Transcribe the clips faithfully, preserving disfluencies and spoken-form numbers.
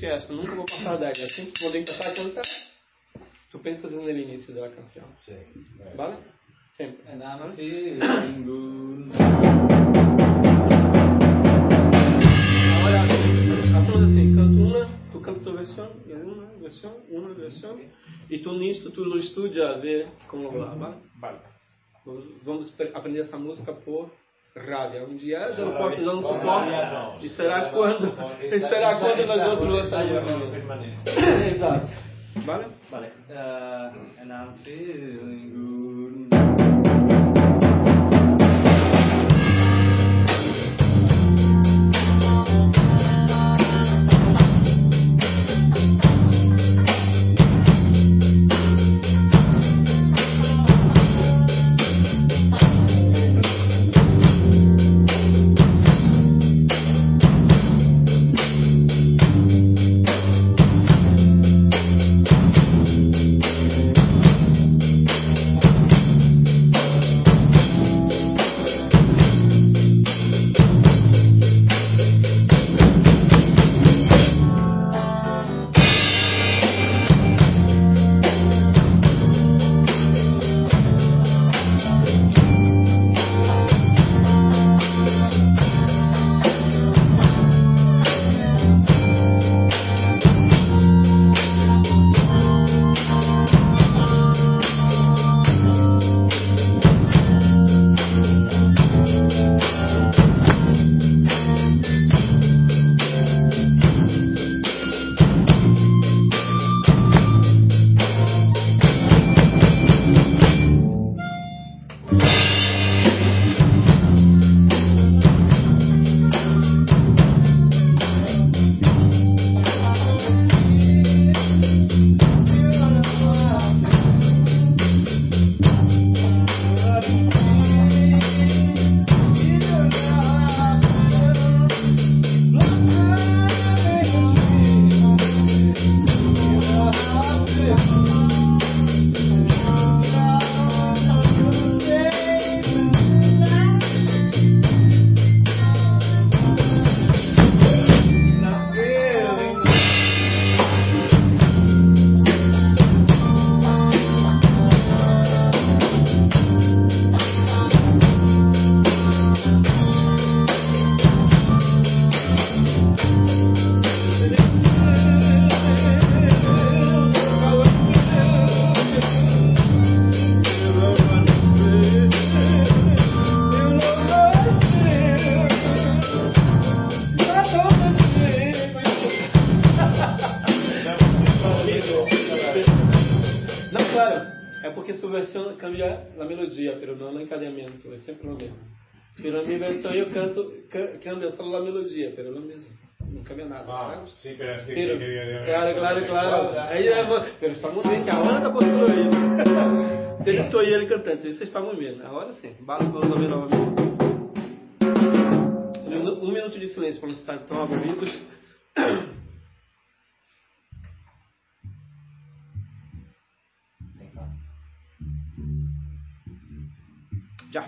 exatamente essa, nunca vou passar dez. Assim que quando empezar a cantar, tu pensas no início da canção. Sim. Vale? Sempre. And I'm feeling good. Agora, hacemos assim, canto uma, tu canta tua versão, uma versão, uma versão, e tu nisto, tu no estúdio a ver como vai, vale? Vale. Vamos, vamos aprender essa música por rádio. Um dia já não posso, já não suporto. E será quando? E será quando nós outros lançamos? Exato. Vale? Vale. Uh, and I'm feeling good. Cambia a melodia, pero não o encadeamento, é sempre o mesmo. Pero a minha versão eu canto, cambia só a melodia, pero é o mesmo. Não cambia nada. Ah, sí, pero es que... Pero, que, que, que, claro, claro, claro. Cuadra. Aí, pero estamos vendo que a hora está postura aí. Eles estou ele cantando, vocês estavam vendo. Agora sim, vamos ouvir novamente. Um, um minuto de silêncio para não estar tão aburridos. Já.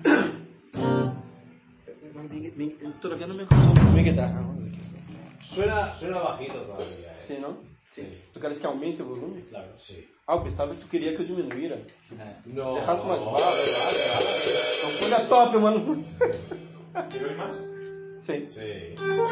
Todavía no me encontró mi guitarra. Suena, suena bajito todavía. ¿Eh? Sí, ¿no? Sí. ¿Tú quieres que aumente el volumen? Claro, sí. Ah, eu pensava que tu queria que eu diminuíra. No. Dejasse mais no, baixo. vale, vale, vale. Então põe a top, mano. ¿Quieres más? Sim. Sí.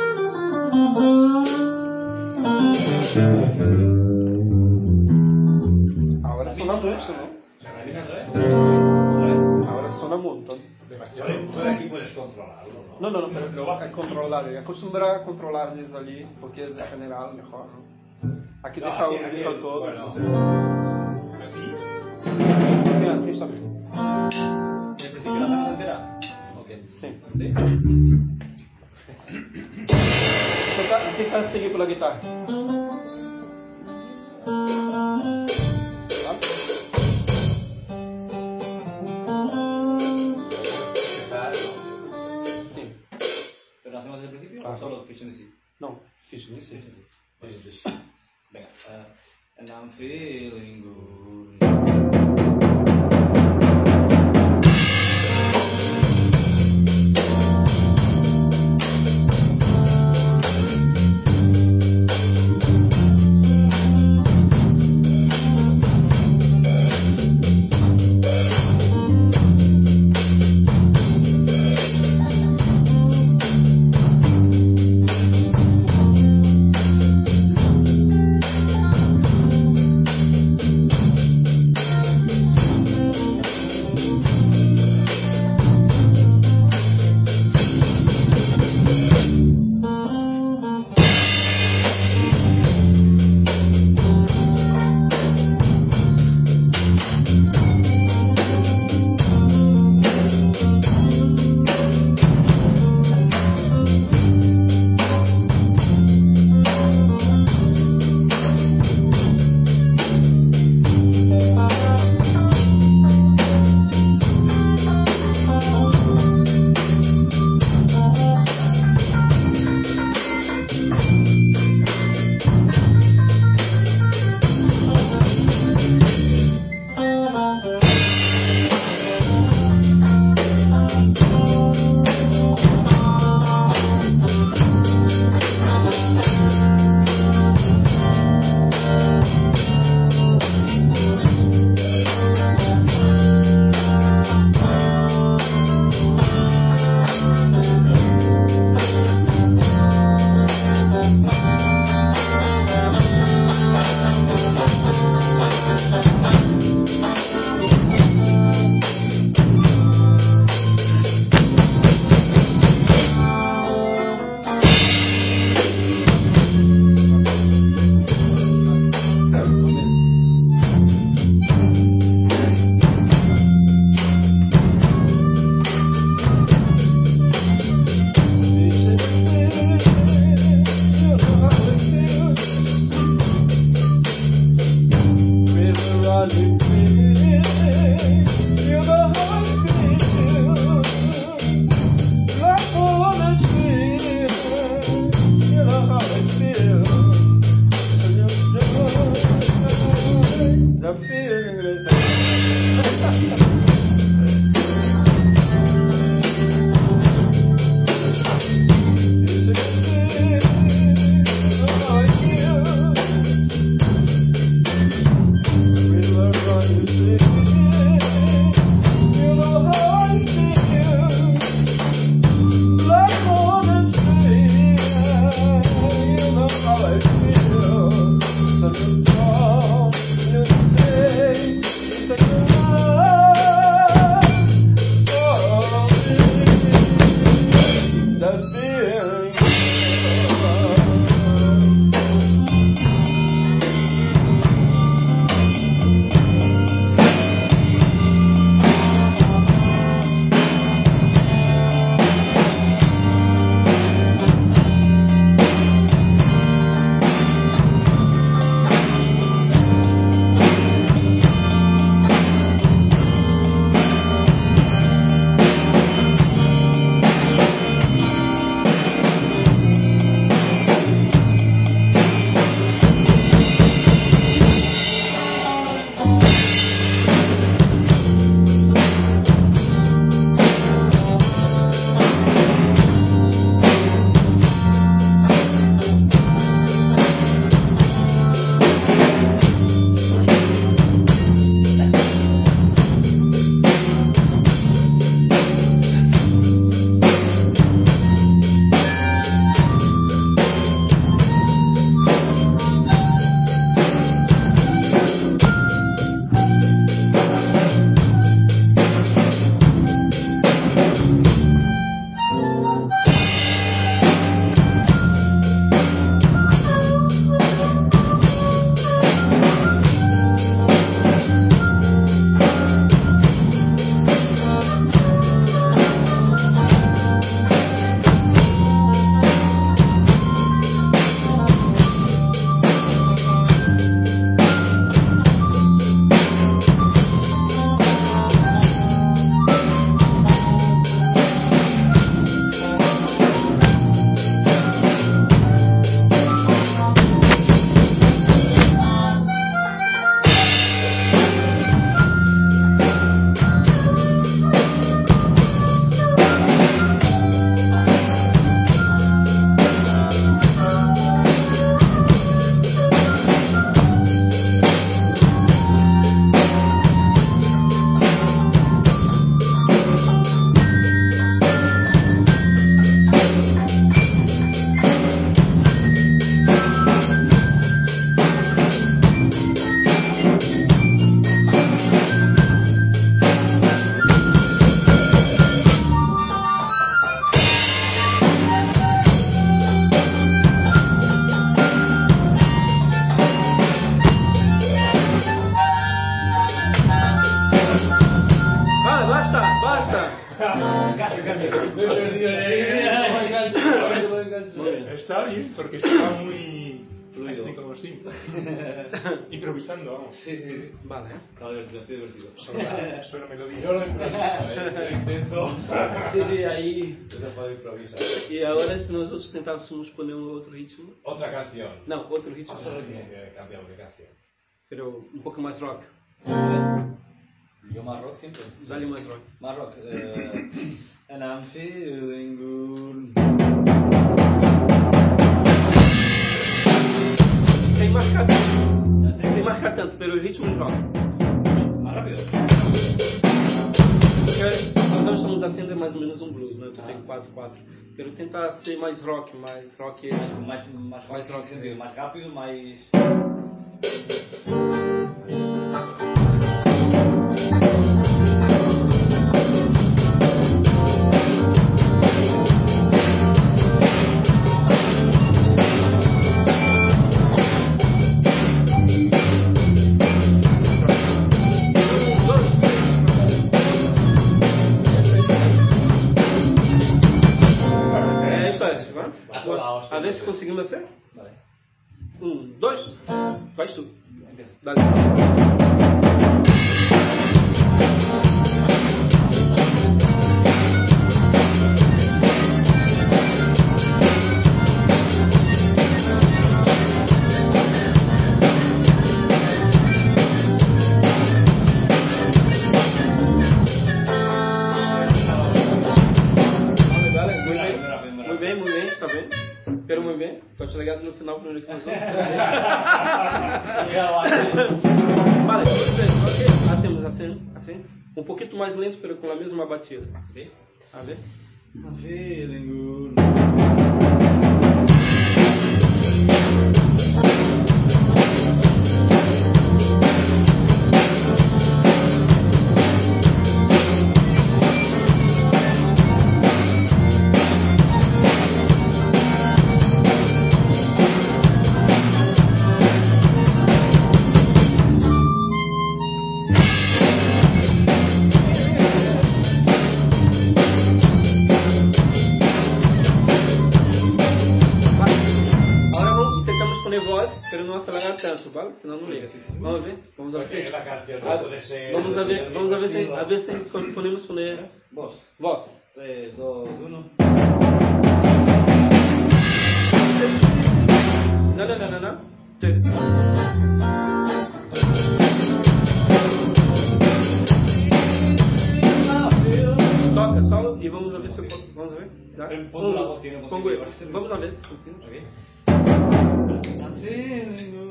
Agora sona muito, não? ¿Se realiza otra vez? Agora sona muito. Demasiado. Tú de aquí puedes controlarlo, ¿no? Não, não, não. Pero lo vas a controlar. Acostumbrar a controlar eles ali, porque é general melhor. Não? Aqui No, deixa, aquí, o, aquí, deixa todo. bueno. ¿Así? Sim, aqui está bem. ¿El principio la hacemos entera? Ok. Sim. ¿Sí? Toca, tenta seguir pela guitarra. Sim. ¿Pero hacemos desde el principio Claro. o solo fish in the sea? Não, fiz nem sei. Venga. Uh, and I'm feeling good. Está bien, porque estaba muy... Así como así. Improvisando, vamos. Sí, sí, sí. Vale. Está divertido, estoy divertido. Suena melodía. Yo lo improviso, ¿eh? Yo intento. Sí, sí, aí. Yo no puedo improvisar. E agora, se nós outros tentássemos poner um outro ritmo. Otra canción. Não, outro ritmo. Solo que cambiamos de canción. Pero um pouco mais rock. Yo más rock siempre. Dá-lhe mais rock. Más rock. Uh, and I'm feeling good. Sem marcar tanto. Sem marcar tanto, pero o ritmo de rock. Más rápido. Porque nós estamos atendendo mais ou menos um blues, né? Tu tem quatro quatro. Pero tentar ser mais rock, mais rock. Mais, mais, Mais rock, sentido, sim. mais rápido, mais. É isso aí, vai? Vamos. A ver se conseguimos fazer. Vale. Um, dois, faz tu. Empiezo. Dale. Só tinha ligado no final primeiro que começou. Vale, ok. Hacemos assim, assim. Um pouquinho mais lento, pero com a mesma batida. A ver? I'm feeling good. Pero não acelerar tanto, ¿vale? Senão não liga. Vamos ver? Vamos a ver. Vamos a ver, vamos a ver se, a ver se podemos poner Voz. voz. tres, dos, uno. Não, não, não, não, não. Toca solo e vamos a ver se eu posso. Vamos a ver? Dá? Um, pongo eu. Vamos a ver se consigo. I'm feeling good.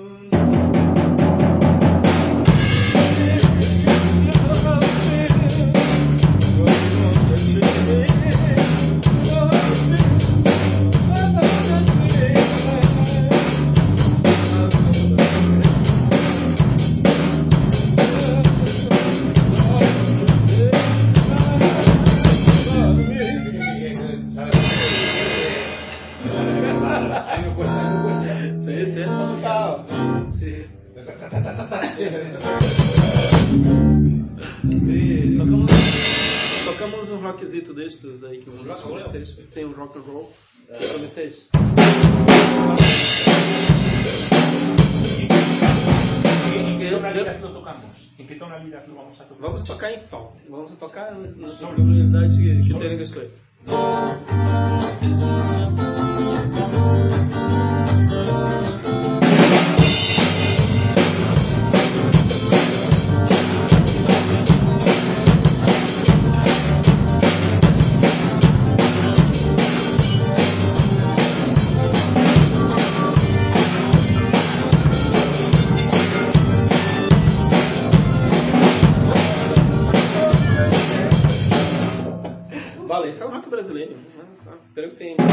Tocamos, tocamos um rockzito destes aí que você prometeste. Sim, um rock and roll que prometeste. ¿En qué tonalidad lo tocamos? ¿En qué tonalidad lo vamos a tocar? Vamos tocar em sol. Vamos tocar na tonalidade que, que terem que escolher. Vale, isso é um rock brasileiro. Espero que tenha.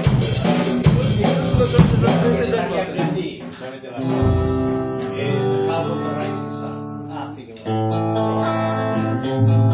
Ah, sí, que bueno.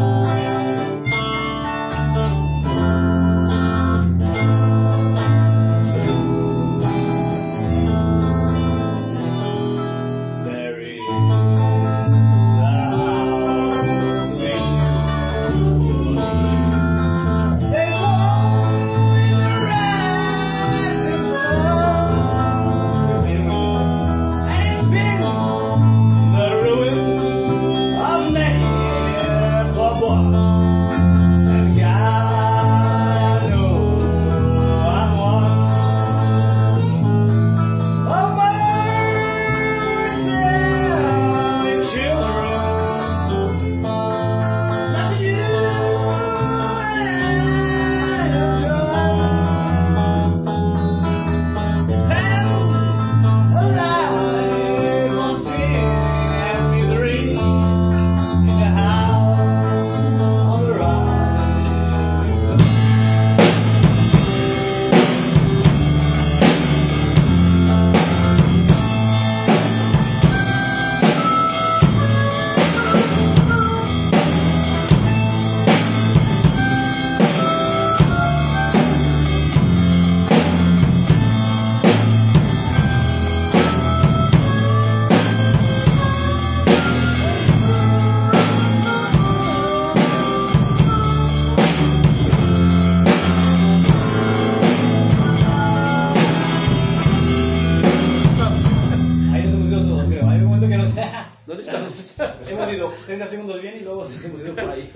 Hemos ido treinta segundos bien y luego hemos ido por ahí.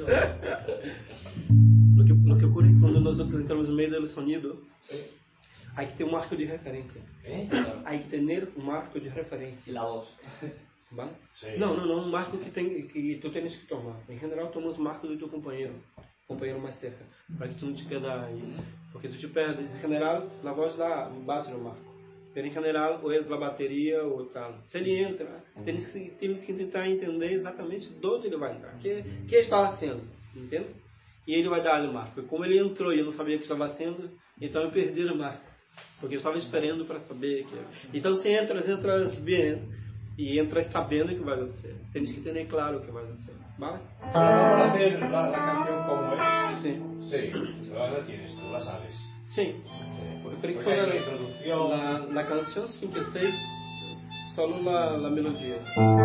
Lo que, lo que ocurre quando nós entramos no meio do sonido, hay que ter um marco de referência. ¿Eh? Hay que ter um marco de referência. La voz. ¿Vale? Sí. Não, não, não, um marco que, tem, que tu tens que tomar. Em geral, tomas o marco do teu companheiro, companheiro mais cerca, para que tu não te quede aí, porque tu te perdes. Em geral, a voz lá bate no marco. Pero em geral, ou é a bateria ou tal. Se ele entra, temos que, temos que tentar entender exatamente de onde ele vai entrar. O que, que ele está fazendo, entende? E ele vai dar o marco. Como ele entrou e eu não sabia o que estava fazendo, então eu perdi o marco. Porque eu estava esperando para saber. Que... Então se entras, entras bem. Y entras sabiendo que vas a hacer. Tienes que tener claro que vas a hacer. ¿Vale? Para hacer la, la canción como es. Sí. Sí, la, la tienes, tú la sabes. Sí. Porque creí que Porque hay fue una introducción. la, la canción sí que sé, solo la, la melodía.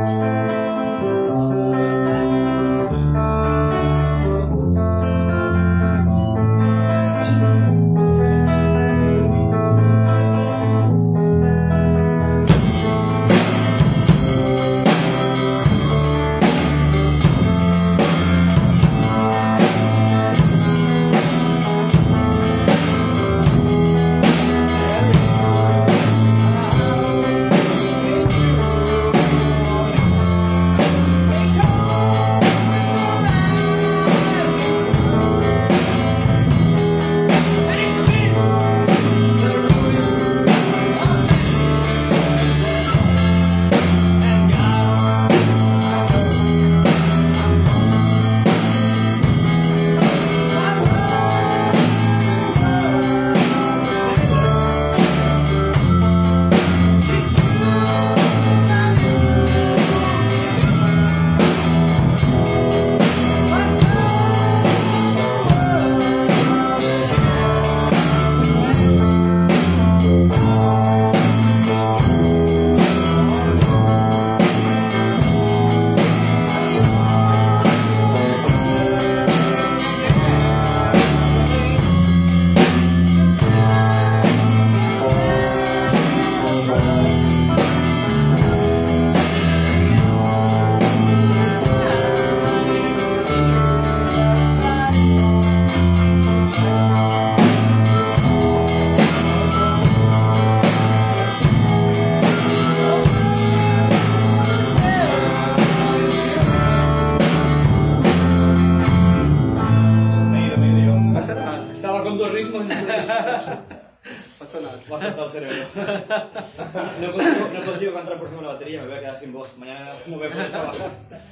No consigo, no consigo cantar por encima de la batería, me voy a quedar sin voz. Mañana no voy a poder trabajar.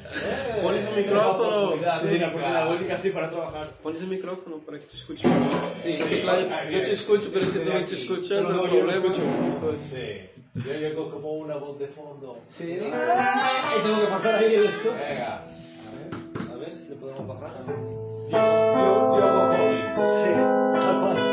Pones el micrófono. Sí, una oportunidad única así para trabajar. Pones el micrófono para que te escuche. Sí, sí, claro, claro. yo te escucho, pero si tú no te escuchas, no hay problema. Sí. Yo, yo como una voz de fondo. Sí. Ah, y tengo que pasar ahí esto. Venga. A ver si le podemos pasar. Yo, yo, yo hago Collins. Sí, tal cual.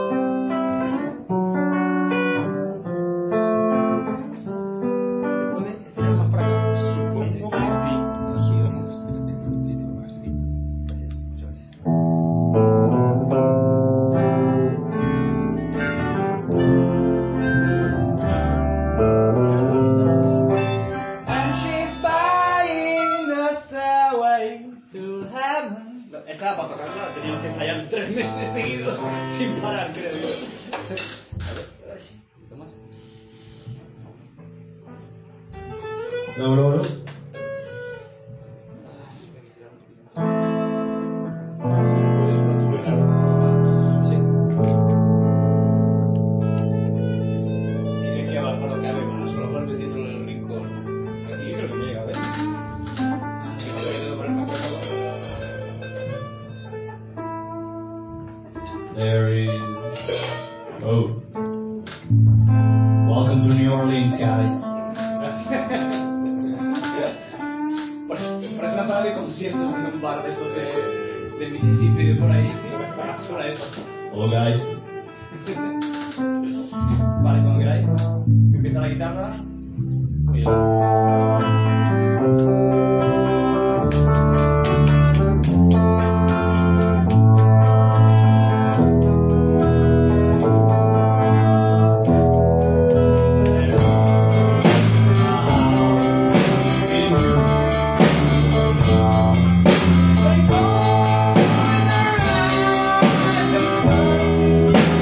Estaba para tocarla, teníamos que ensayar tres meses seguidos sin parar, creo yo. A ver, a ver, sí, un poquito más. No, no, no. There is... Oh. Welcome to New Orleans, guys. Parece una parada de conciertos en un bar de esos de, de Mississippi de por ahí. Suena eso. Hello, guys. Vale, cuando queráis. Empieza la guitarra. Y yo.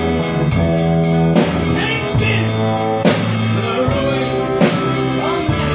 Ain't been the ruin of man.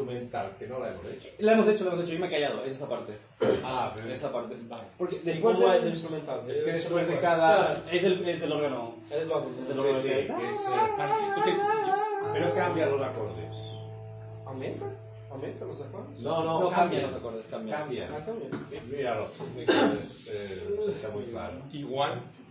instrumental, que no la hemos hecho. La hemos hecho, la hemos hecho, y me he callado, es esa parte. Ah, pero Esa parte. Vale. Porque ¿Y después cómo de... es el instrumental? es que después de cada... Es el, es el órgano. Es el órgano. Es el Sí, órgano sí, que hay. es, eh, Vale, entonces, pero cambia los acordes. ¿Aumenta? ¿Aumenta los acordes? No, no, No, cambia. cambian los acordes, cambian. Cambia. Ah, cambia. Míralo, es, eh, está muy claro. igual,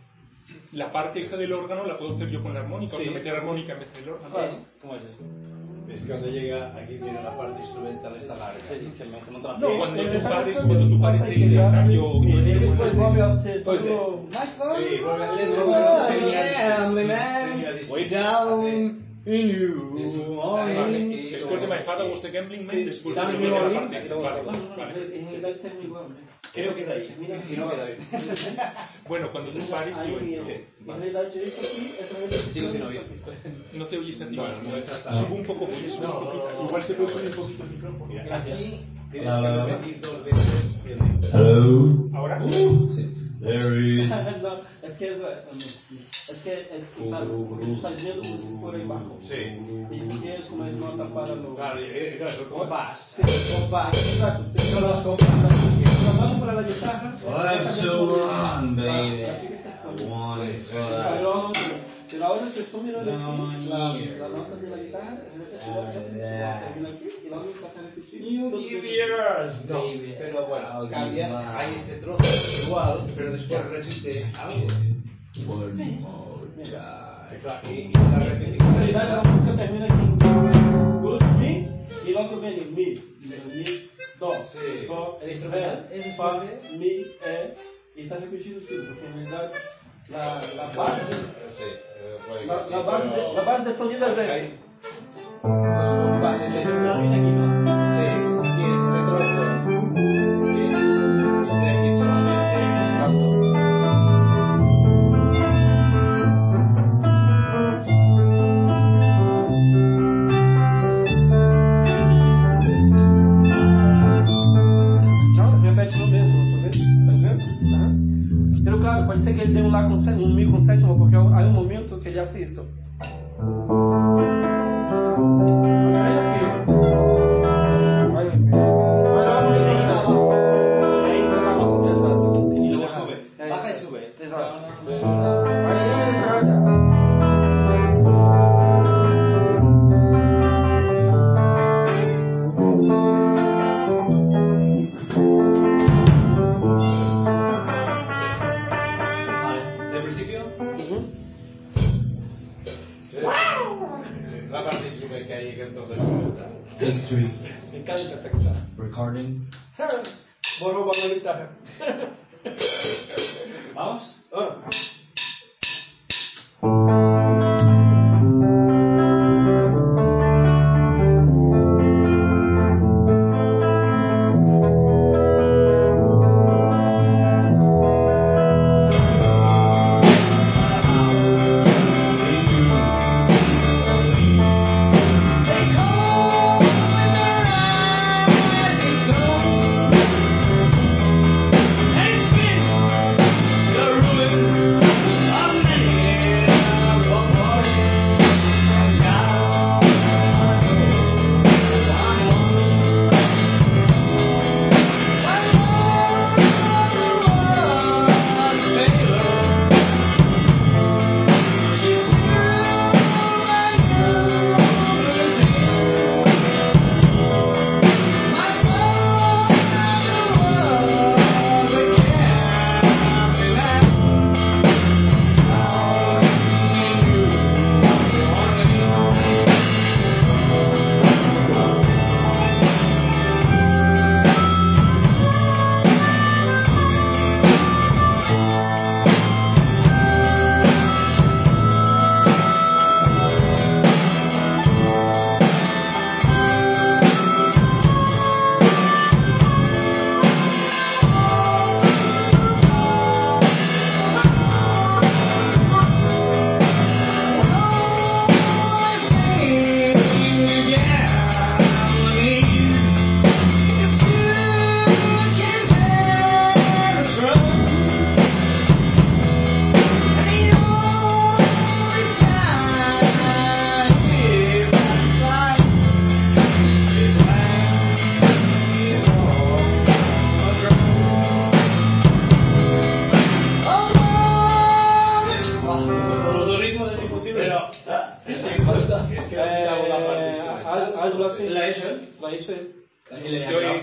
la parte esta del órgano la puedo hacer yo con la armónica, Sí. o sea, meter armónica en vez del órgano. ¿Cómo es? ¿Cómo es eso? Es que cuando llega aquí, mira, la parte instrumental está larga. Sí, se me se monta la No, cuando tú pares, cuando tú pares de intentar, yo, yo digo, Depois vuelve a ser Puede ser. todo mais fácil. Sí, vuelve a hacer Oh, una family man, way down in you. Vale. después de My Father Was a Gambling Man, después de Down eso in viene New la Orleans, parte. y luego Vale, solo. Não, não, vale. em realidade tem igual. Né? Creo que es ahí. Termina Si no, queda bien. Bueno, cuando tú pares, yo Aí, entro. em realidade, isso aqui é também Sí, sí, no, bien. No te oyes a ti Bueno, mismo. no está Subo un poco, voy a subir No, un no, poquito. no, no. Igual se puede subir un poquito el micrófono. Gracias. Aquí tienes Ah, que vale. repetir dos veces el... Hello. Ahora, There is. Não, é que é que é claro, porque tu está dizendo música por aí abajo. Sí. E tu tienes como es nota para no. Claro, eh, no, es el compás. Sí, compás. Exato. Son los compases. Então vamos para la guitarra. Let's so on, baby. La chica está I con- want it. Pero, pero ahora te estoy mirando No, aquí, la, here. la nota de la guitarra, es la que se Ah, va yeah. termina aquí y luego vas a repetir. You Dos give veces. yours, No, baby. pero bueno, I'll give cambia. mine. Hay este trozo igual, pero después repite algo. One more time. Claro, y, y la En repetición realidad la está... música termina aquí en dos, mi, y luego viene mi, mi, do, Sí. do, El instrumental re, es fa, después mi, e, y está repetido tudo, porque en realidad la, la base, Sí, eh, puede que la, sí, la base, pero- la base de sonido es Hay esta. los compases de esto. Termina aquí, ¿no? Sí, aquí en este trozo. Y usted aquí solamente mostrando. Não, repete no mesmo, não tô vendo? Tá vendo? Aham. Pero claro, pode ser que ele dê um lá com sé- um mi com sétima, porque há um momento que ele hace isso. Olha aqui. Olha aqui. Olha a harmonia. Ahí se va abajo. Exato. Y luego Ajá. sube. É, Baja y sube. Exato. Pero- Aí, cara. Vale. Del principio. Uhum. La parte sube que hay que el trozo instrumental. Take three. Me encanta essa guitarra. Recording. Vou roubar uma guitarra. Vamos. Ah. The ruin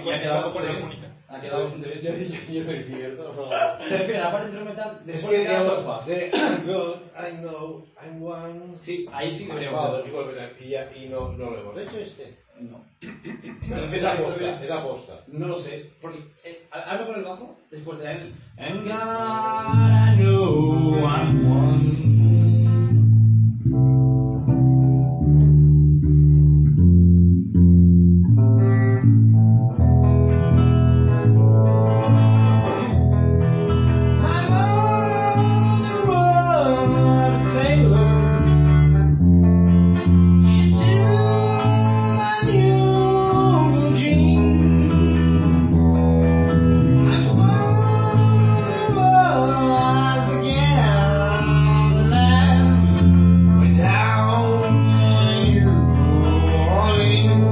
y ha quedado por armónica. Ha quedado bastante bien. Yo dije que yo me cierto. Se refiere a la parte instrumental Es después que de cada digamos, estrofa. de I'm good, I know, I'm one. Sí, ahí sí I'm deberíamos proud, hacerlo. y volver a- y, ya, y no, no lo hemos hecho este. No. Pero es aposta, es aposta. No lo sé, porque eh, hablo con el bajo después de él. And God, I know I'm one. I'm on the road, a sailor. She's still my new jeans. I'm on the road again, and I went down in New Orleans.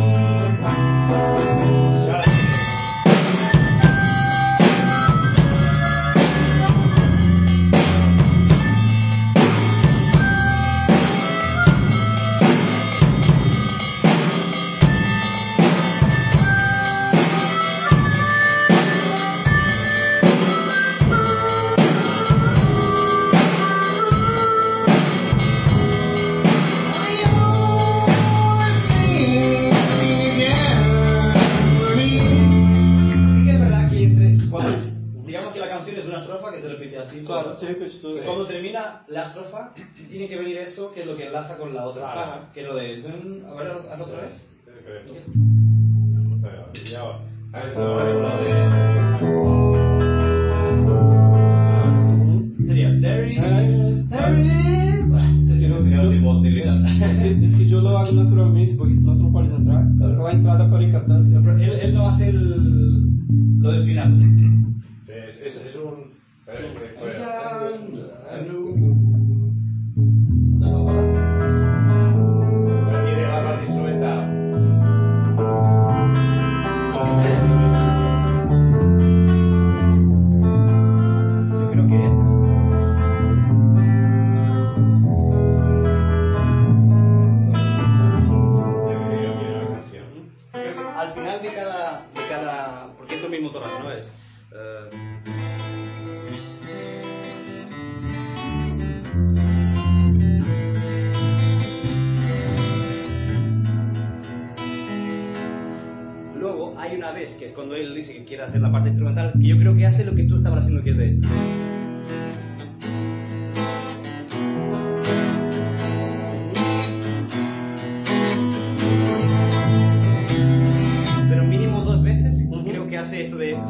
Sí que es verdad que entre, cuando, digamos que la canción es una estrofa que se repite así. Claro, se repite todo. Y cuando termina la estrofa, tiene que venir eso que es lo que enlaza con la otra. Ajá. Que es lo de... dun, a ver, hazlo otra vez. Y ahora, a ver, ahora con la de. Sería... There is... Eh, There is... Bueno, Sí, no, sería yo- sin voz de es, es que, es que yo lo hago naturalmente, porque si no, tú no puedes entrar. La entrada para ir cantando. Pero él, él no hace el... lo del final. Es, es, es un. A ver, eh, And eh, I know- ¿No estamos hablando? Pero tiene la parte instrumental. Yo creo que es... Debería ir a la canción. Creo que al final de cada, de cada... porque es lo mismo todo el rato, ¿no? Es... eh, luego hay una vez que es cuando él dice que quiere hacer la parte instrumental, que yo creo que hace lo que tú estabas haciendo, que es de... pero mínimo dos veces creo que hace eso de...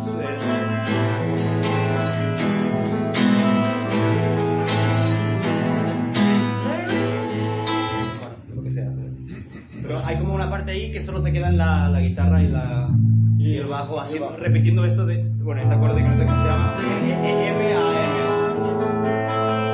bueno, lo que sea. Pero hay como una parte ahí que solo se queda en la, la guitarra y la y el bajo, así, repitiendo esto de... bueno, este acorde que no sé cómo se llama... M A M.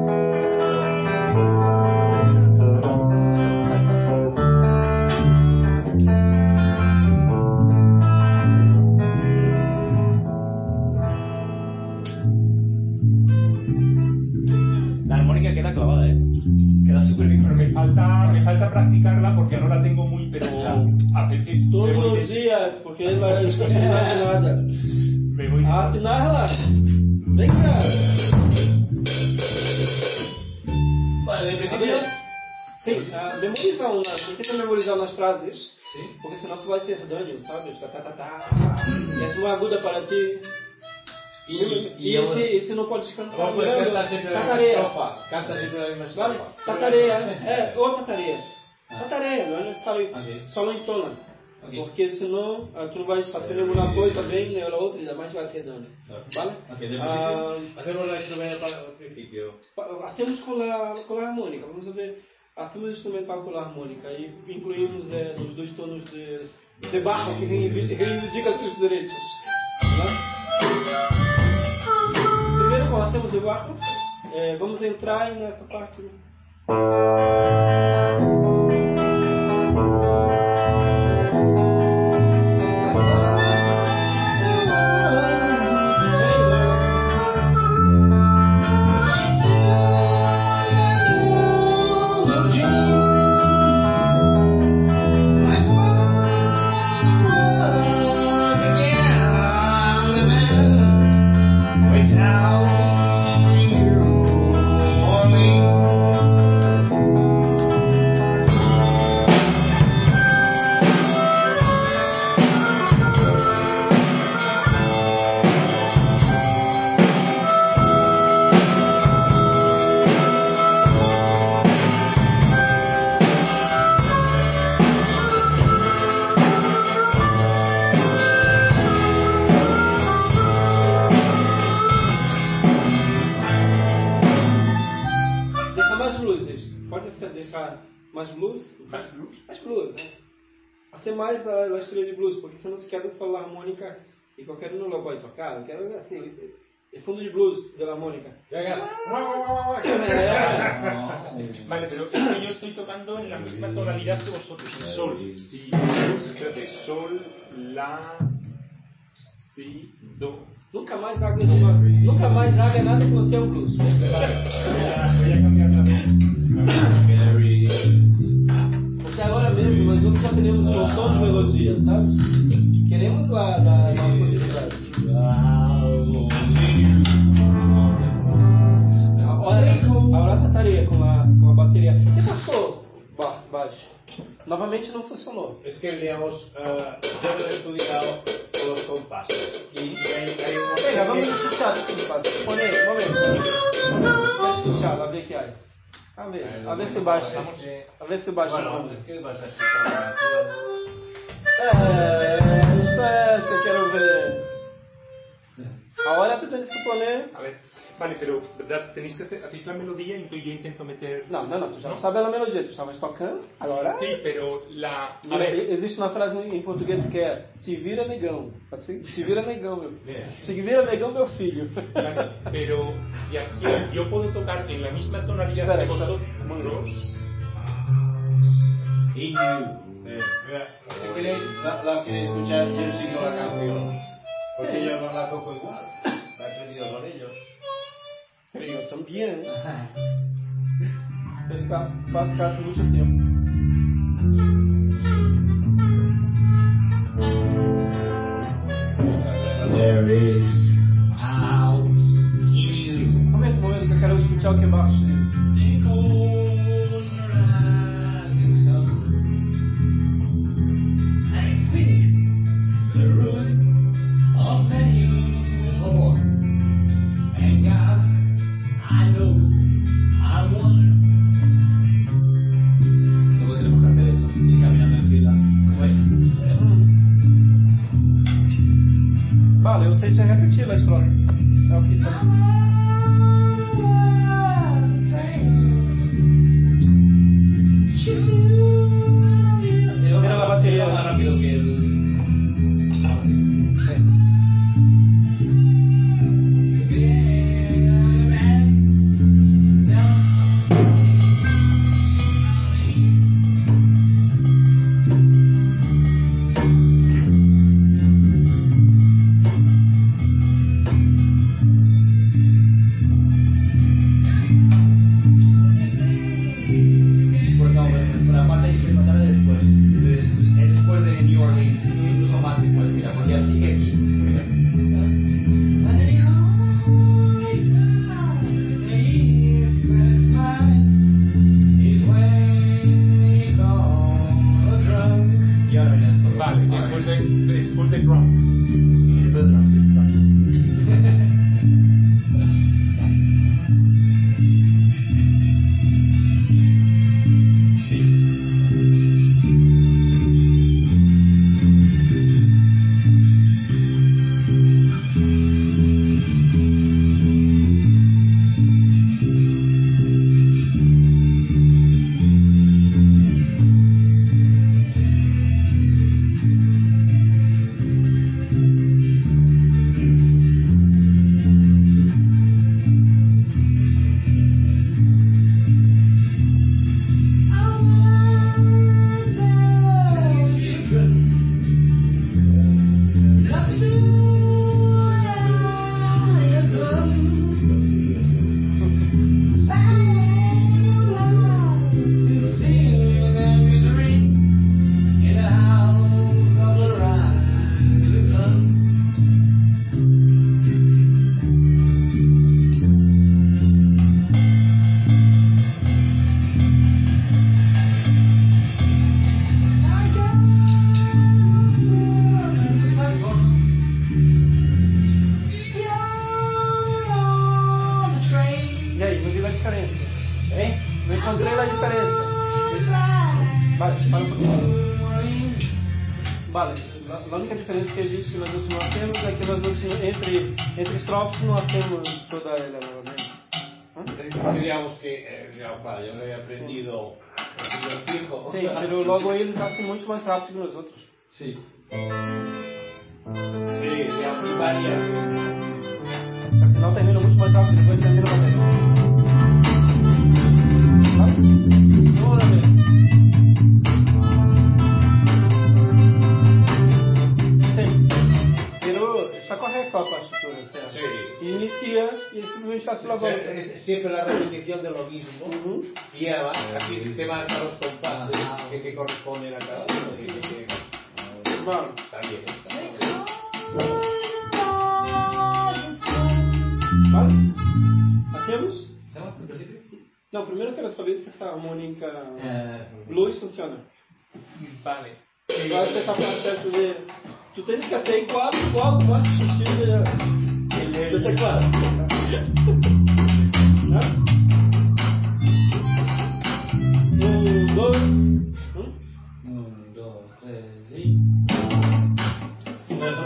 La armónica queda clavada, ¿eh? Queda súper bien. Pero me falta, me falta practicarla porque no la tengo muy, pero a veces Todos me voy los de- días, porque ele vai discutir nada. me voy de- Ah, afinar, relaxa. Vem cá. Vale, de principio... Sim, ah, memoriza umas, tenta memorizar umas frases, Sí. porque senão tu vai perdendo, sabe? Fica tá, tá, tá. E é uma aguda para ti. Y, E, y esse, ahora- esse não pode cantar. No puedes mirando. cantar siempre la misma Tatareia. estrofa. Canta siempre la misma Vale? estrofa. Tatareia. É, ou tatareia. Ah. Tatareia, não é necessário. Ok. Só não entona. Ok. Porque senão ah, tu não vais fazer nenhuma coisa bem, nem a outra, ainda mais vai perdendo. Vale? Ok, de principio... Ah, Hacemos la instrumental al principio. Pa- Hacemos com a, com a harmônica, vamos ver. Hacemos instrumental com a harmônica e incluímos eh, os dois tonos de, de barro que reivindica reivindica seus direitos. Né? Primeiro, quando hacemos de barro, eh, vamos entrar nessa parte. mais blues. Mais blues? Mais blues, né? A ser mais a, a estilo de blues, porque você não se quer só a harmônica e qualquer um não pode tocar. Eu quero assim, el fundo de blues de la armónica. Vale, pero es que yo estoy tocando en la misma tonalidad que vosotros, en sol. Si, blues, espérate, sol, la, si, do. Nunca mais haga uma, nunca mais haga nada que não seja um blues. Voy a, voy a cambiar la Porque agora mesmo nós outros já temos um montão de melodia, sabe? Queremos lá na continuidade. Olha, agora trataria com a, com a bateria. O que passou? Ba baixo. Novamente não funcionou. Es que, digamos, uh, yo lo he estudiado los compases. Y, y hay, hay un Venga, vamos escuchar os compassos. Põe aí, um momento. Vamos escuchar, a ver que hay. A ver, a ver se baixa. A ver se baixa. Bueno, es que vas a escuchar la canción. É, isso é, que eu quero ver. Ahora tú tienes que poner... A ver, vale, pero ¿verdad? Tenéis que hacer, hacéis la melodía y yo intento meter... Não, não, não, tu já não sabes a melodia, tu estavas tocando, agora... Sí, pero la... A Mira, ver, existe uma frase em português que é te vira negão, assim, te vira negão, meu te vira negão, meu filho. vale, pero y así yo puedo tocar en la misma tonalidad Espera, que vosotros. Y you. Eh, mira, si queréis, la, la queréis escuchar, yo sigo la canción. Porque yo no la toco igual. La he aprendido con ellos. Pero eu também. Ele faz caso muito tempo. There is how you Momento, momento, que eu quero escutar o que baixo. Luego tenemos que hacer eso, ir caminando en fila. Vale, eu sei te repetir a estrofe. É o que tá. Mira la batería más rápido que él. Pues no, pero la parte de pasar después. Es después de New Orleans, incluso más después, mira, porque ya sigue aquí. Y ahora viene esto. Vale, después de, después de drum. Después de drum, sí, vale. E aí, não viu a diferença? ¿Eh? Não encontrei a diferença. Vale, para um pouquinho. Vale, a única diferença que existe que nós outros não temos é que nós outros, entre, entre estrofes, não temos toda ela novamente. Digamos que, eh, digamos, vale, yo no he aprendido fijo. Sim, pero logo eles hacen muito mais rápido que nós outros. Sí. Sí, y varias. Só que não termina muito mais rápido, depois termina a bateria. Vale? Vamos ver. Sim. Pero está correto a partitura, certo? Sí. Inicia y simplemente hace la vuelta. Es siempre la repetición de lo mismo. Uh-huh. Y además, aquí te marca los compases que, que corresponden a cada uno. Y que, que, Vale. está bien. Está bien. Vale? Hacemos? ¿Hacemos el principio? Não, primeiro eu quero saber se essa harmônica Uh, blues funciona. Vale. Vai ser essa parte de... Tu tens que ser igual, igual, o mais possível do teclado. Né? Um, dois... Um? un, dos, tres y... No, eso,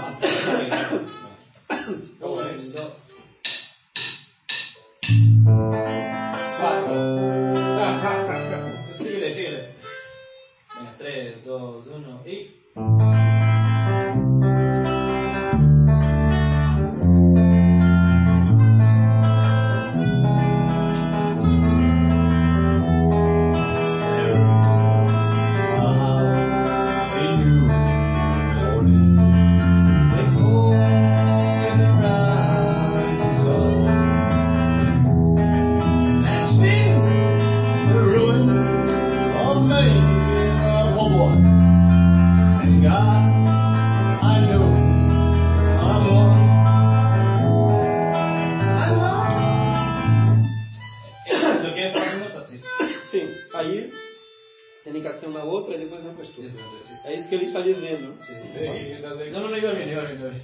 ¿Cómo un, es? dos... Cuatro. Síguele, síguele. Venga, tres, dos, uno y... Sim, aí tem que ser uma outra e depois depois tu. É isso que ele está dizendo. No, no, no, iba bien, iba bien, iba bien.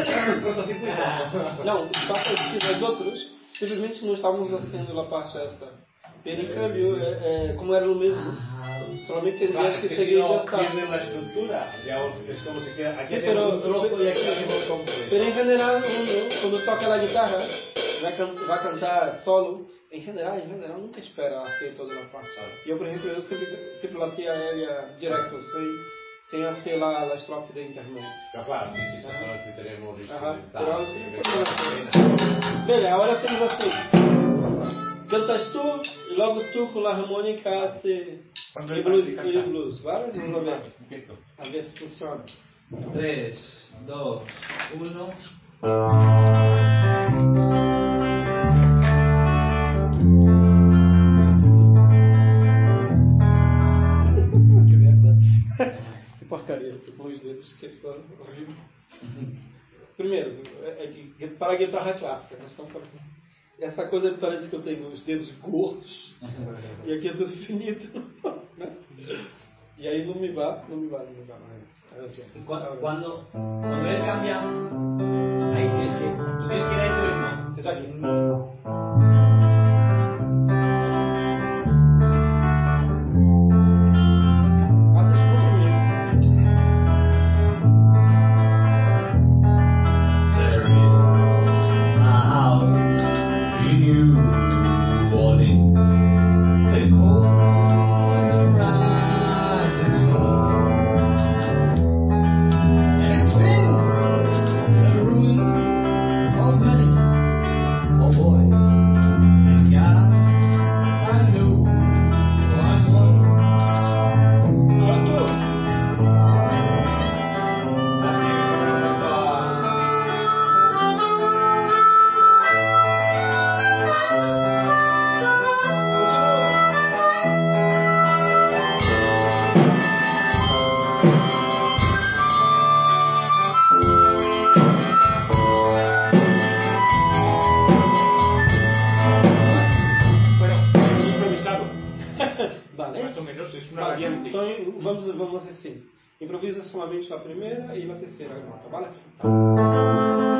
Não, o fato é que nós outros simplesmente não estávamos fazendo a parte esta. Pero em cambio, é, é, como era o mesmo, solamente tendrías Claro, que es que seguir si ya no está. pierden la estructura, ya es como si queda, aquí Sí, hacemos pero- un trozo y aquí hacemos completo. Pero em geral, uno, quando toca a guitarra, vai, can vai cantar solo, em geral, em geral, nunca espera fazer toda a parte. E eu, por exemplo, eu sempre, sempre latei a ela direto, sem, sem hacer a, a estrofe de intermédio. Pero claro, sí, sí, ahora sí tenemos Ajá, instrumental. pero sí, sí, que- pero- Bem, agora temos assim. Cantas tu e logo tu com a harmônica hace Cuando e él blues, parece e cantar. blues, vale? Vamos a ver. Empiezo. A ver se funciona. tres, dos, uno... Que merda. Que porcaria, tô com os dedos que é só horrível. Primeiro, é que para a guitarra clássica, nós estamos falando. Essa coisa que parece que eu tenho os dedos gordos e aqui é tudo finito. Né? E aí não me vá, não me vá, não me vá. Aí, aqui, Y cu- agora. cuando, cuando él cambia, ahí tienes que, tú tienes que ir a ese ritmo. Você tá aqui. Faz isso por mim. There is a house in New Orleans. They call the rising sun. And it's been the ruin of many a boy. And God, I know I'm one. Pronto? Bueno, improvisado. Vale. Más o menos, es una Vale, variante. então vamos, vamos assim. Improvisa solamente a primeira e a terceira nota, vale? Tá.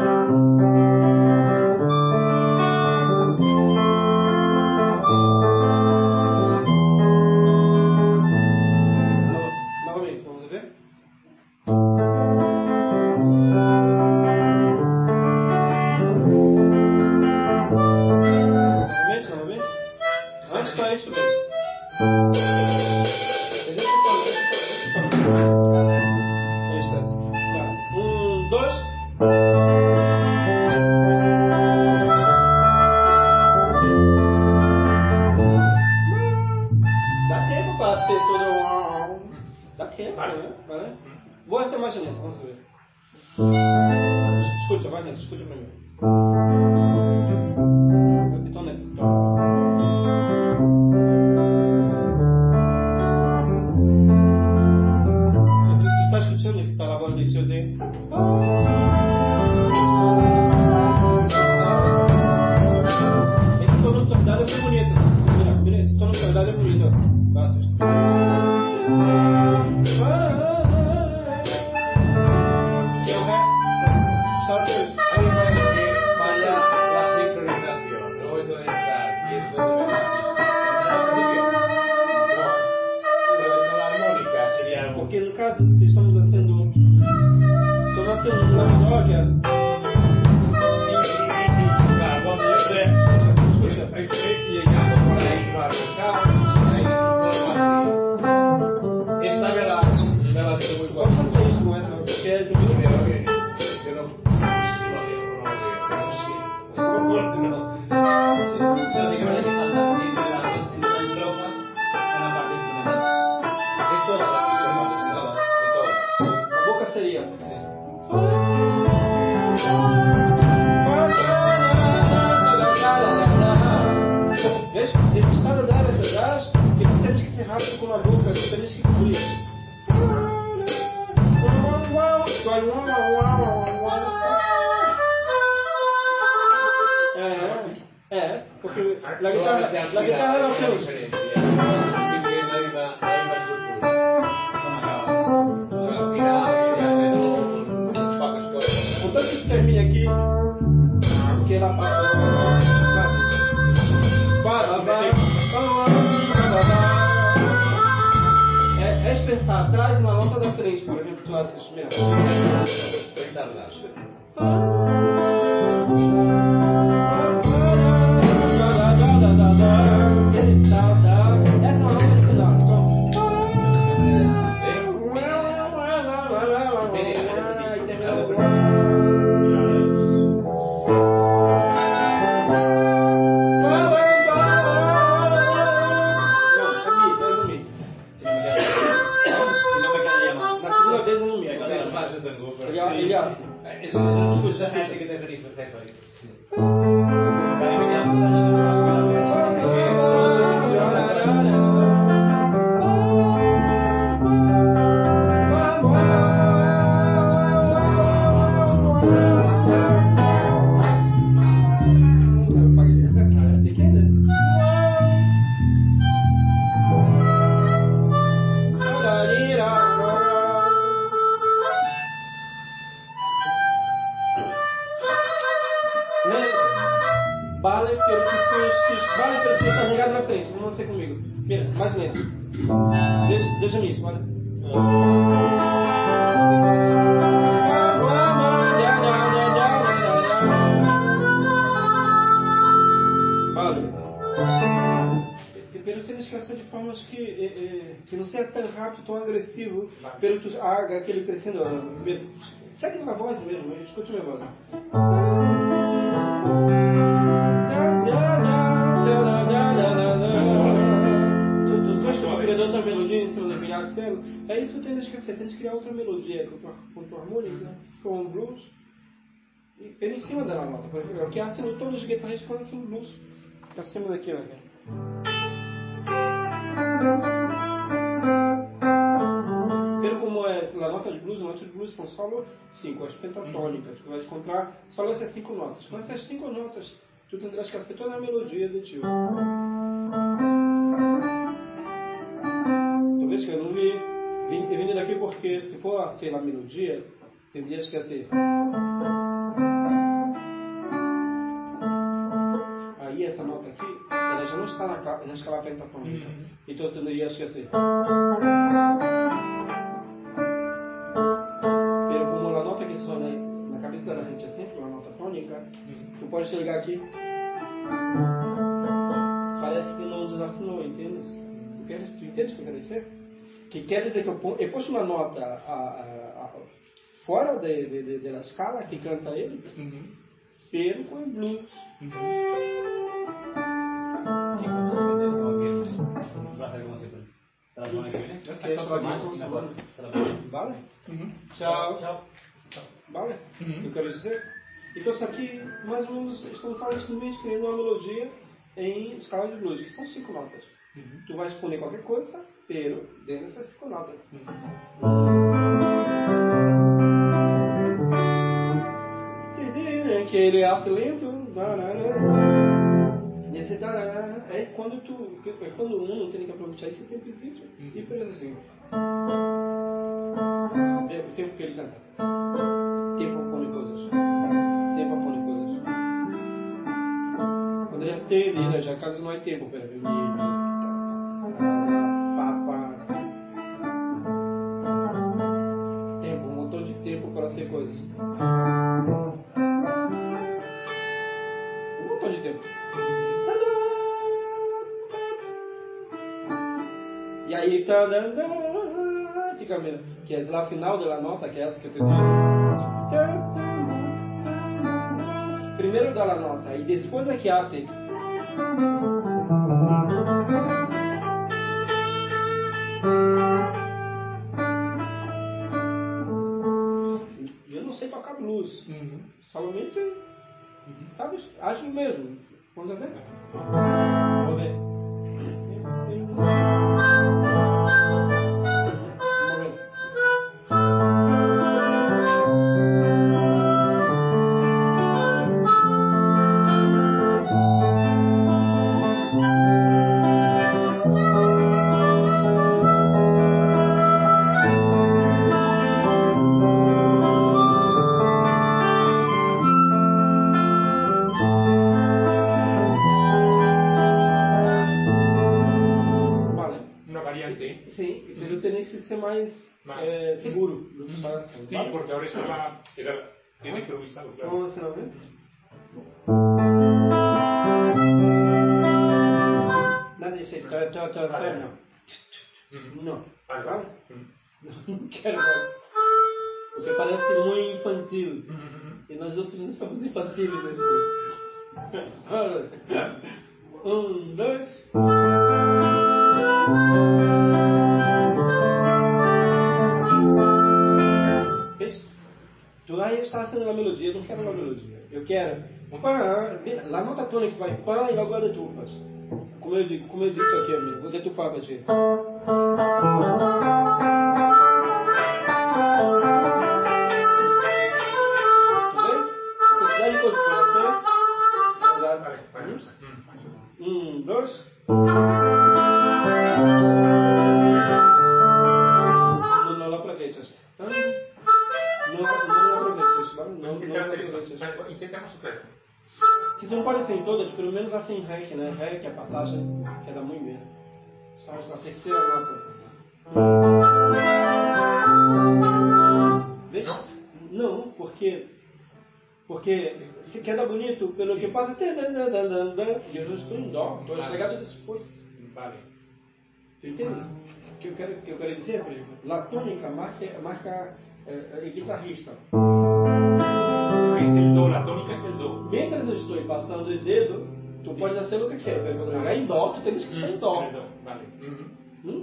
No- Novamente, vamos ver? Novamente, novamente. Antes para isso mesmo. Um, dois. Dá tempo para ter todo um... Dá tempo, vale. Né? Vale? Vou essa mais lenta, vamos ver. Escuta, vai lento, escuta primeiro. Então, né? Então. Tu estás escutando que está lá a voz de José? Esse tono de tonalidade é muito bonito. Mira, mira, esse tono de tonalidade é bonito. Graças. Que é o ré. Sabe? A mí me parece que falla la sincronización, no esto de entrar y esto de ver las pistas. Entrar al principio, no. Pero esto la armónica sería algo. Porque no caso, se estamos haciendo. Estamos haciendo uma menor. Claro, cuando yo sé, escucha, y llamo por ahí, no arrancamos, ahí forma así. Esta me la, me la tengo muy Vamos guapa. fazer isso com essa, porque é assim. Pero que yo no, no sé si lo veo o no lo veo, pero sí. No, Pero sí que parece que falta entre las dos, entre las estrofas, una parte instrumental. en todas las estrofas, en todas, en todas. A boca seria. Veja, esse estado da área de trás, que tu tens que ser rápido com a boca, tu tens que cobrir. É, é, porque a guitarra, a guitarra era assim. Diferencia. Siempre la misma, la misma estructura. Solo afinado y ya menos pocas cosas. Contanto que termine aqui, porque ela é, é pensar atrás na nota da frente, por exemplo, tu assiste mesmo. Essa é a nota de final. Ele é assim. Eso no escucha a gente que te refiere feito. Para mí me queda mucho años Vale pelo que tu vale pelo que tu está ligado na frente. Vamos ser comigo. Mira, mais lento. Deixa, deixa nisso, olha. Vale. Pero tens que fazer de formas que eh, que não seja tão rápido, tão agressivo. Pero tu haga aquele crescendo. Segue na voz mesmo. Escute minha voz. Tu criou outra melodia em cima do pilhado dela. É isso que tens que esquecer. Tens que criar outra melodia com tua, com tua harmônica, com o blues. E ele em cima da nota. O que assim todos os guitarristas fazem blues. Está acima daqui, ó. Pero como é a nota de blues, a nota de blues são só cinco, as pentatônicas. Tu vai encontrar só essas cinco notas. Com essas cinco notas, tu tendrás que fazer toda a melodia de tio. Tu vês que eu não vi, vim, eu vim daqui porque se for a fer a melodia, tendrías que fazer. Aí essa nota aqui, ela já não está na, na escala pentatônica. Uhum. Então tu tendrías que fazer. Pero como a nota que sona na cabeça da gente é sempre uma nota tônica, uhum. Tu pode chegar aqui. Parece que não desafinou, entende? Tu, queres, tu entendes o que eu quero dizer? Que quer dizer que eu, eu posto uma nota a, a, a fora de, de, de, de la escala que canta ele, Ujú. pero com el blues. Chicos, estamos bien. Va a ser como siempre. Hasta la semana que viene. Hasta Hasta más. más. Mejor. Hasta la próxima. Vale? Ujú. Tchau. Chao. Vale? Uhum. Eu quero dizer. Então, isso aqui, mais ou menos, estamos falando simplesmente criando uma melodia em escala de blues, que são cinco notas. Uhum. Tu vais poner qualquer coisa, pero dentro dessas cinco notas. Que ele é alto e lento. E esse tarará é quando tu. É quando um não tem que aproveitar esse tempozinho. E por exemplo assim. É o tempo que ele canta. Tempo põe coisas. Tempo põe coisas. Quando ele atende, já caso não há tempo para ver. Papa. Tempo, um montão de tempo para fazer coisas. Um montão de tempo. E aí tá fica menos, que é lá final da nota, que é essa que eu te digo. Primeiro dá a nota e depois é que hace. Eu não sei tocar blues. Uhum. Somente, sabe, acho mesmo. Vamos ver? Vamos ver. Una variante. Sim, pero tem que ser mais, Mais. eh, seguro do que está assim. Sí, porque ahora estaba. Era, era improvisado, claro. Vamos assim, não é? Nada disso. Tá, tá, tá, tá, não. Uhum. Não. Vale, Vale? vale. Uhum. Não quero mais. Porque parece muito infantil. Uhum. E nós outros não somos infantis assim. Vale. Um, dois. Vês? Tu aí está fazendo a melodia, eu não quero uma melodia. Eu quero. Pá, lá nota tônica que vai pá e logo a detupas. Como eu digo, como eu disse aqui, amigo, vou detupar para ti. Vale, vale. Uhum. Um, dois. Não, não lá para frente. Não, não lá para frente. Não, não, não lá para frente. Vale, intentamos otra vez. Se tu não pode ser em todas, pelo menos assim em ré, né? Ré, que é a passagem, queda muito bem. Só a terceira nota. Veja? Não, porque porque se queda bonito pelo que passa e eu já estou em dó, estou chegado depois. Vale. Tu entendes? O que eu quero, que eu quero dizer, por exemplo, la tônica marca, marca é, é guitarrista. Es el do, la tónica es el do. Mientras eu estou passando o dedo, tu Sim. pode fazer o que quer. Quando eu chegar em dó, tu tens que estar em dó. El do, vale. Uhum. Hum?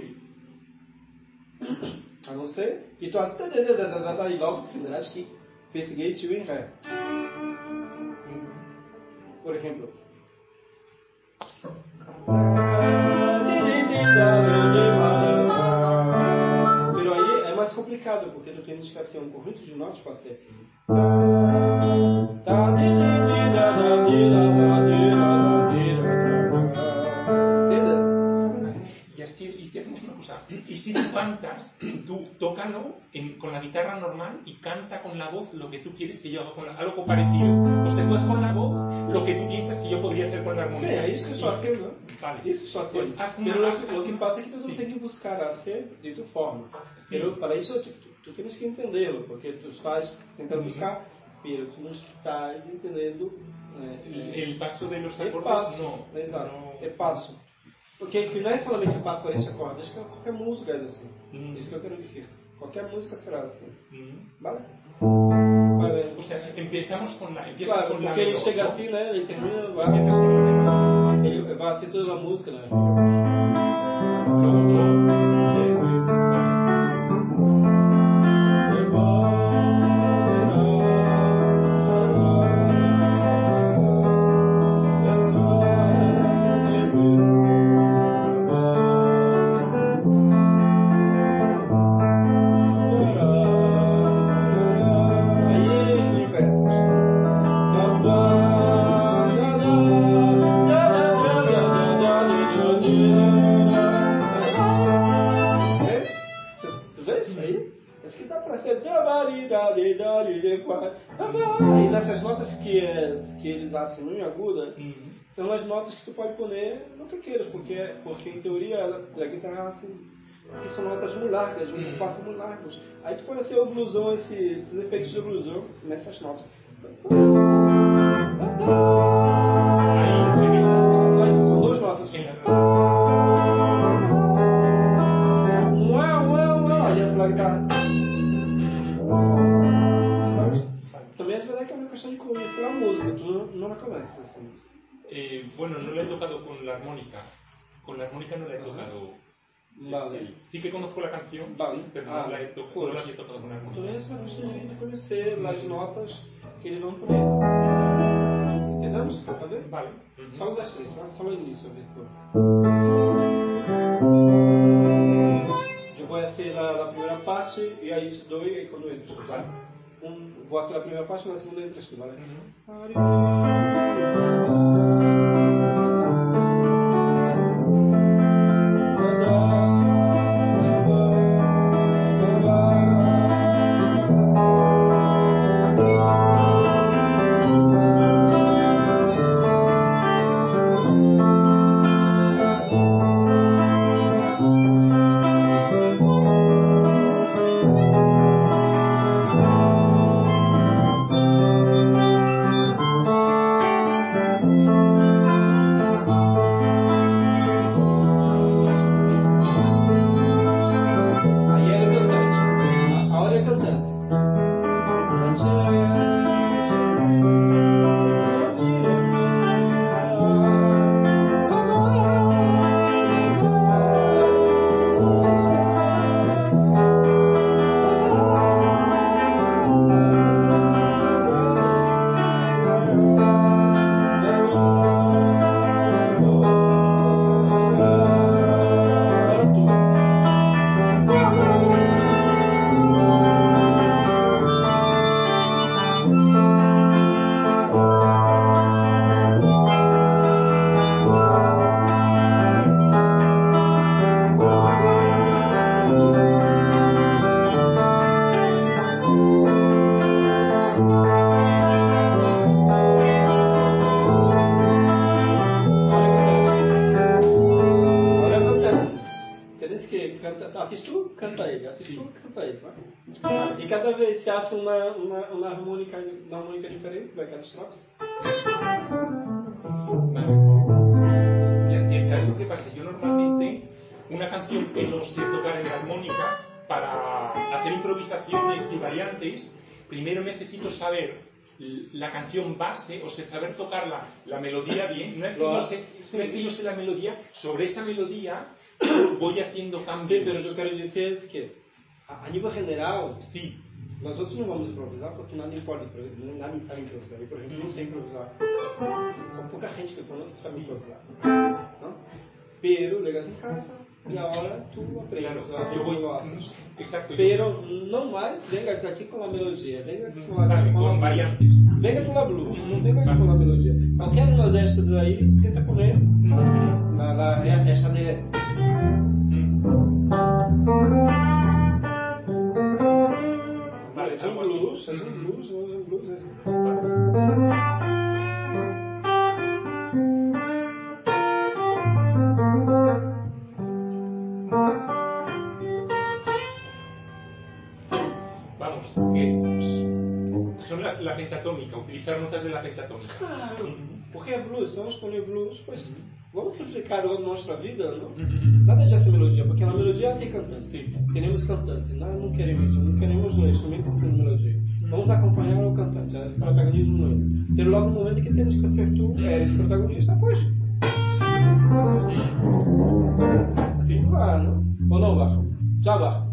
A não ser que tu até e logo finirás que perseguir tio em ré. Por exemplo. Pero aí é mais complicado, porque tu tens que ter um conjunto de notas para ser. Y así, y si hacemos una cosa, y si tú cantas, tú tócalo en, con la guitarra normal y canta con la voz lo que tú quieres que yo haga con la, algo parecido. O sea, tú haz con la voz lo que tú piensas que yo podría hacer con la armonía. Sim, é isso que eu estou fazendo. Vale. Isso que eu estou fazendo. Pues haz Pero una, lo, que- lo que passa é que tu sí. tem que buscar fazer de tu forma. Sim. Pero para isso tu, tu, tu tens que entendê-lo, porque tu estás tentando buscar, pero tu não estás entendendo eh, eh, El paso de los é acordes passo. no. Exato, no. é passo. Porque que não é somente passo para esse acorde, acho que qualquer música é assim. Uhum. Isso que eu quero dizer. Qualquer música será assim. Uhum. Vale? Vai ver. O sea, empezamos con la, empiezas Claro, con la porque ele menor, chega ¿no? assim, né? Ele termina, Empiezas vai. con la menor. Ele vai ser toda a música, né? Luego do, E nessas notas que, que eles acham muito aguda, uhum. são as notas que tu pode pôr no que queiras, porque, porque em teoria a guitarra assim, que são notas muito largas, um compasso muito largos. Aí tu pode ser o blusão, esses, esses efeitos de blusão nessas notas. Ahí entrevistas. São duas, são duas notas. En la, Uau, uau, uau. Aí essa lá guitarra. También es verdad que es una cuestión de conocer la música, tú no, no la conoces así. eh, bueno, no la he tocado con la armónica. Con la armónica no la he tocado. Vale. Este, sí que conozco la canción, Vale. sí, pero Ah, no, la he to- pues. no la había tocado con la armónica. Então é uma questão de conhecer as notas que eles vão poner. Entendemos? Tá vendo? Vale. Uhum. Só das três, tá? Só o início, Vitor. Eu vou fazer a, a primeira parte e aí te dou e aí quando entras, tá? Um, vou fazer a primeira parte e na segunda entras tu, vale? E cada vez se acha uma, uma, uma, harmônica, uma harmônica diferente, vai cada notas. Y así, ¿sabes lo que pasa? Yo normalmente, una canción que no sé tocar en la armónica, para hacer improvisaciones y variantes, primero necesito saber la canción base, o sea, saber tocar la, la melodía bien. Una vez que yo sé, una vez que yo sé la melodía, sobre esa melodía voy haciendo cambios. Sí, pero yo quiero decir es que a, a nível general, sí, nós outros não vamos improvisar porque nadie pode improvisar, nadie sabe improvisar. Eu, por exemplo, não sei improvisar. São pouca gente que eu conheço que sabe improvisar. ¿No? Pero llegas em casa e agora tu aprendes. claro, yo voy, exacto, pero não mais vengas aqui com a melodia, venga com a, vale, com a con variantes. Venga com a blues, não venga vale. com a melodia. Qualquer uma destas aí, tenta poner na, na, essa de... Vale, es un blues, es un blues, es un blues, es un Vamos, que son las, la pentatónica, utilizar notas de la pentatónica. Claro, porque é blues, vamos poner blues, pois vamos simplificar a nossa vida, não? Nada de essa melodia, porque na melodia tem cantante. Sim. Queremos cantante, não, não queremos, não queremos um instrumento sem melodia. vamos acompanhar o cantante, é protagonismo não é. Pero logo no momento que tens que ser tu, eres protagonista, pois. Assim não vai, não? Ou não, Bajo? Já vai.